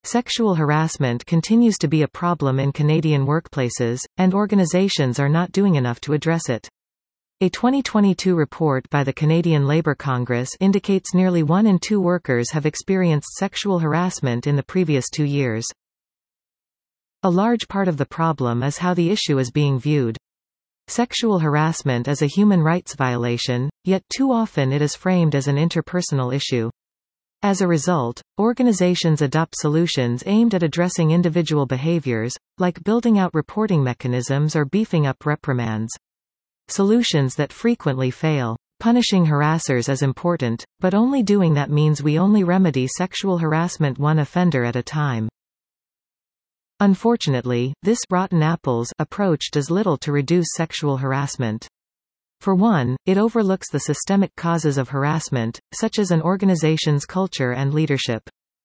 Sexual harassment continues to be a problem in Canadian workplaces, and organizations are not doing enough to address it. A 2022 report by the Canadian Labour Congress indicates nearly 1 in 2 workers have experienced sexual harassment in the previous 2 years. A large part of the problem is how the issue is being viewed. Sexual harassment is a human rights violation, yet too often it is framed as an interpersonal issue. As a result, organizations adopt solutions aimed at addressing individual behaviors, like building out reporting mechanisms or beefing up reprimands. Solutions that frequently fail. Punishing harassers is important, but only doing that means we only remedy sexual harassment one offender at a time. Unfortunately, this rotten apples approach does little to reduce sexual harassment. For one, it overlooks the systemic causes of harassment, such as an organization's culture and leadership.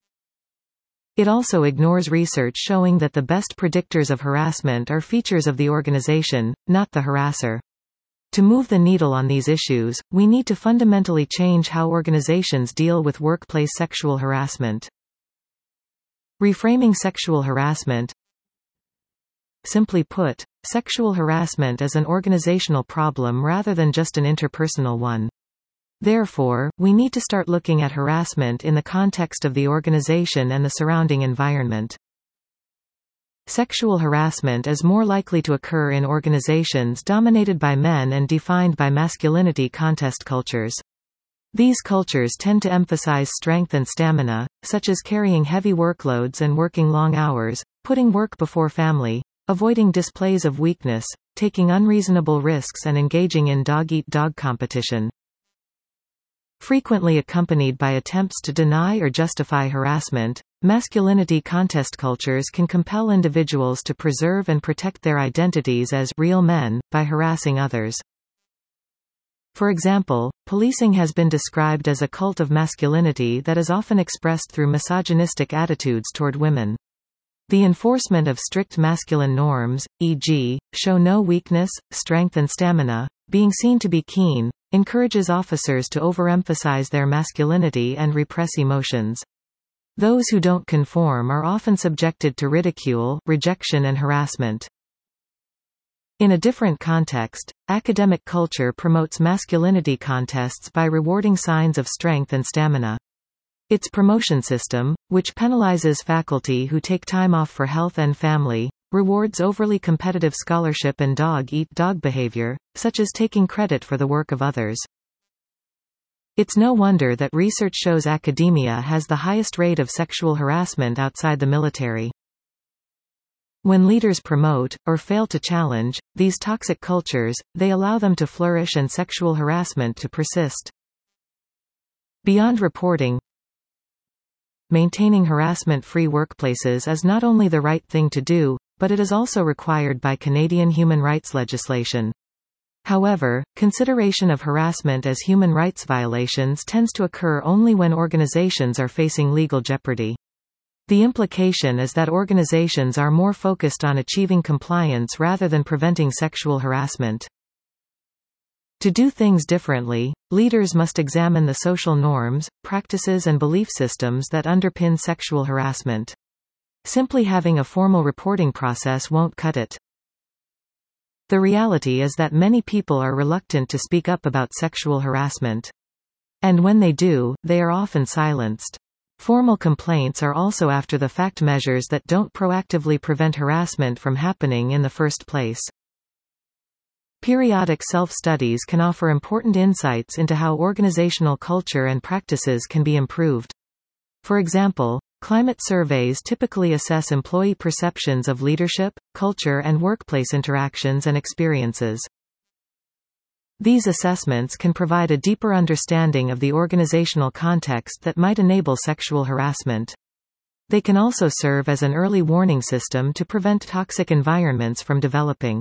It also ignores research showing that the best predictors of harassment are features of the organization, not the harasser. To move the needle on these issues, we need to fundamentally change how organizations deal with workplace sexual harassment. Reframing sexual harassment. Simply put, sexual harassment is an organizational problem rather than just an interpersonal one. Therefore, we need to start looking at harassment in the context of the organization and the surrounding environment. Sexual harassment is more likely to occur in organizations dominated by men and defined by masculinity contest cultures. These cultures tend to emphasize strength and stamina, such as carrying heavy workloads and working long hours, putting work before family, avoiding displays of weakness, taking unreasonable risks and engaging in dog-eat-dog competition. Frequently accompanied by attempts to deny or justify harassment, masculinity contest cultures can compel individuals to preserve and protect their identities as real men, by harassing others. For example, policing has been described as a cult of masculinity that is often expressed through misogynistic attitudes toward women. The enforcement of strict masculine norms, e.g., show no weakness, strength and stamina, being seen to be keen, encourages officers to overemphasize their masculinity and repress emotions. Those who don't conform are often subjected to ridicule, rejection and harassment. In a different context, academic culture promotes masculinity contests by rewarding signs of strength and stamina. Its promotion system, which penalizes faculty who take time off for health and family, rewards overly competitive scholarship and dog-eat-dog behavior, such as taking credit for the work of others. It's no wonder that research shows academia has the highest rate of sexual harassment outside the military. When leaders promote, or fail to challenge, these toxic cultures, they allow them to flourish and sexual harassment to persist. Beyond reporting, maintaining harassment-free workplaces is not only the right thing to do, but it is also required by Canadian human rights legislation. However, consideration of harassment as human rights violations tends to occur only when organizations are facing legal jeopardy. The implication is that organizations are more focused on achieving compliance rather than preventing sexual harassment. To do things differently, leaders must examine the social norms, practices and belief systems that underpin sexual harassment. Simply having a formal reporting process won't cut it. The reality is that many people are reluctant to speak up about sexual harassment. And when they do, they are often silenced. Formal complaints are also after-the-fact measures that don't proactively prevent harassment from happening in the first place. Periodic self-studies can offer important insights into how organizational culture and practices can be improved. For example, climate surveys typically assess employee perceptions of leadership, culture and workplace interactions and experiences. These assessments can provide a deeper understanding of the organizational context that might enable sexual harassment. They can also serve as an early warning system to prevent toxic environments from developing.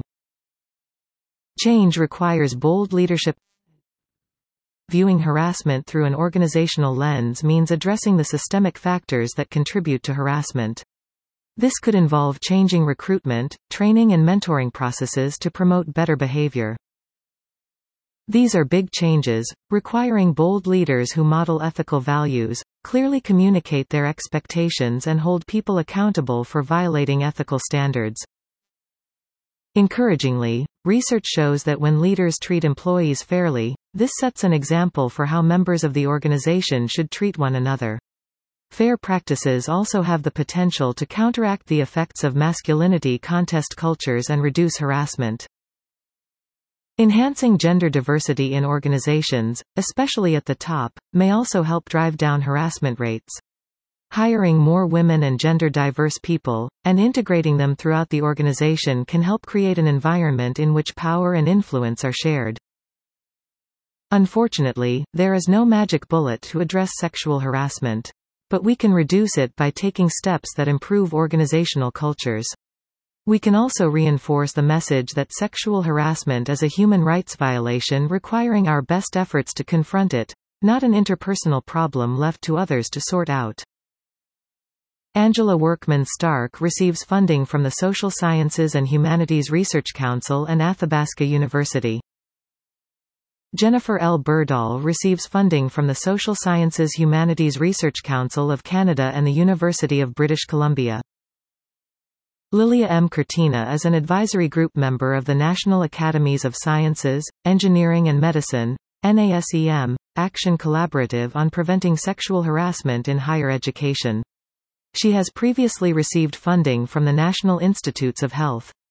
Change requires bold leadership. Viewing harassment through an organizational lens means addressing the systemic factors that contribute to harassment. This could involve changing recruitment, training and mentoring processes to promote better behavior. These are big changes, requiring bold leaders who model ethical values, clearly communicate their expectations and hold people accountable for violating ethical standards. Encouragingly, research shows that when leaders treat employees fairly, this sets an example for how members of the organization should treat one another. Fair practices also have the potential to counteract the effects of masculinity contest cultures and reduce harassment. Enhancing gender diversity in organizations, especially at the top, may also help drive down harassment rates. Hiring more women and gender-diverse people, and integrating them throughout the organization can help create an environment in which power and influence are shared. Unfortunately, there is no magic bullet to address sexual harassment. But we can reduce it by taking steps that improve organizational cultures. We can also reinforce the message that sexual harassment is a human rights violation requiring our best efforts to confront it, not an interpersonal problem left to others to sort out. Angela Workman Stark receives funding from the Social Sciences and Humanities Research Council and Athabasca University. Jennifer L. Berdahl receives funding from the Social Sciences Humanities Research Council of Canada and the University of British Columbia. Lilia M. Cortina is an advisory group member of the National Academies of Sciences, Engineering and Medicine, NASEM, Action Collaborative on Preventing Sexual Harassment in Higher Education. She has previously received funding from the National Institutes of Health.